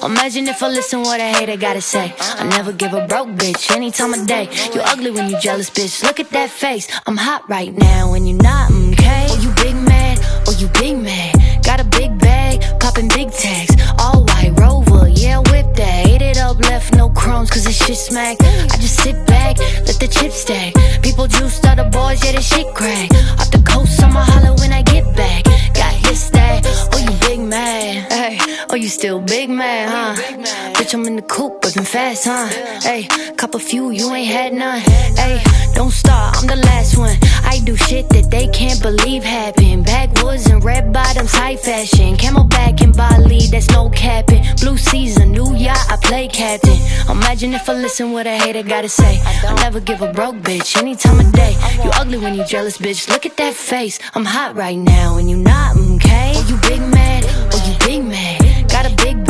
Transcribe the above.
Imagine if I listen what a hater gotta say. I never give a broke bitch any time of day. You ugly when you jealous, bitch, look at that face. I'm hot right now and you're not, okay? Oh, you big mad, oh, you big mad. Got a big bag, popping big tags. All white Rover, yeah, whip that. Ate it up, left no crumbs, cause this shit smack. I just sit back, let the chips stack. People juiced, other boys, yeah, this shit crack. Off the coast, I'ma holler when I get back. Got his that, oh, you big mad. Hey, oh, you still big mad, huh? Bitch, I'm in the coupe, whipping fast, huh? Hey, cop a few, you ain't had none. Hey, don't start, I'm the last one. I do shit that they can't believe happened. Backwoods and red bottoms, high fashion. Camelback and Bali, that's no capping. Blue season, new yacht, I play captain. Imagine if I listen what a hater gotta say. I never give a broke bitch any time of day. You ugly when you jealous, bitch, look at that face. I'm hot right now and you not, okay? Oh, you big mad, oh, you big mad. Got a big